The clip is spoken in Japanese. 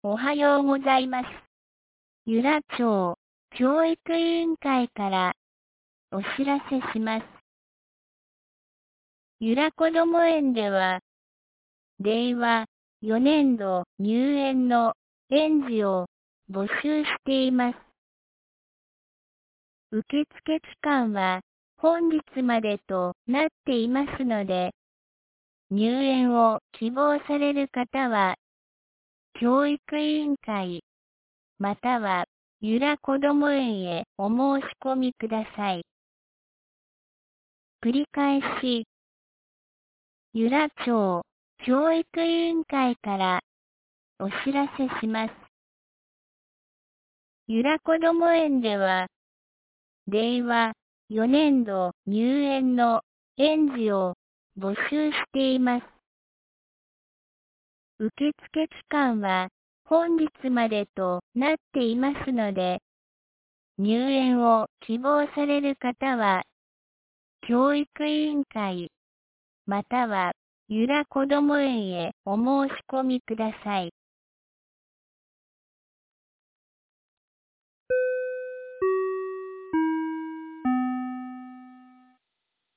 おはようございます。由良町教育委員会からお知らせします。由良こども園では、令和4年度入園の園児を募集しています。受付期間は本日までとなっていますので、入園を希望される方は、教育委員会、または由良こども園へお申し込みください。繰り返し、由良町教育委員会からお知らせします。由良こども園では、令和4年度入園の園児を募集しています。受付期間は本日までとなっていますので、入園を希望される方は、教育委員会、または由良こども園へお申し込みください。